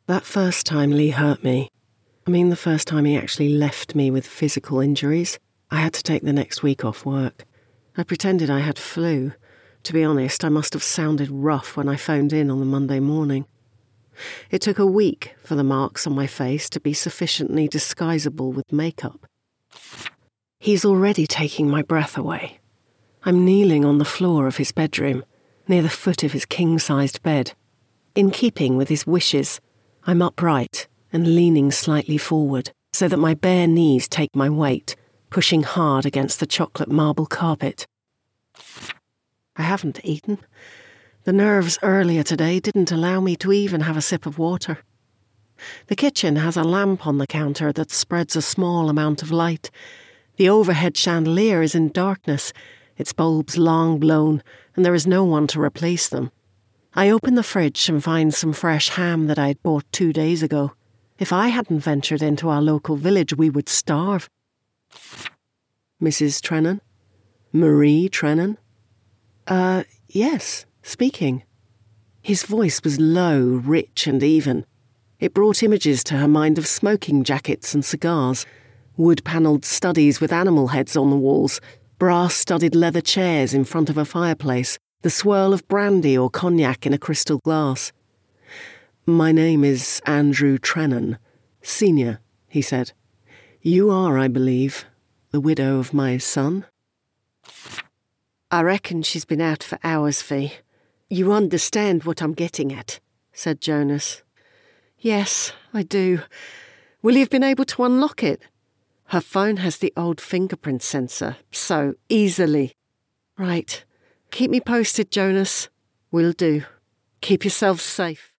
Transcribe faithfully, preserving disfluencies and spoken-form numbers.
That first time Lee hurt me, I mean the first time he actually left me with physical injuries, I had to take the next week off work. I pretended I had flu. To be honest, I must have sounded rough when I phoned in on the Monday morning. It took a week for the marks on my face to be sufficiently disguisable with makeup. He's already taking my breath away. I'm kneeling on the floor of his bedroom, near the foot of his king-sized bed. In keeping with his wishes, I'm upright and leaning slightly forward so that my bare knees take my weight, pushing hard against the chocolate marble carpet. I haven't eaten. The nerves earlier today didn't allow me to even have a sip of water. The kitchen has a lamp on the counter that spreads a small amount of light. The overhead chandelier is in darkness, its bulbs long blown, and there is no one to replace them. I open the fridge and find some fresh ham that I had bought two days ago. If I hadn't ventured into our local village, we would starve. Missus Trennan? Marie Trennan? Uh, yes, speaking. His voice was low, rich and even. It brought images to her mind of smoking jackets and cigars, wood-panelled studies with animal heads on the walls, brass-studded leather chairs in front of a fireplace, the swirl of brandy or cognac in a crystal glass. "My name is Andrew Trennan, Senior," he said. "You are, I believe, the widow of my son?" "I reckon she's been out for hours, Fee. You understand what I'm getting at," said Jonas. "Yes, I do. Will you have been able to unlock it? Her phone has the old fingerprint sensor, so easily." "Right. Keep me posted, Jonas." "Will do. Keep yourselves safe."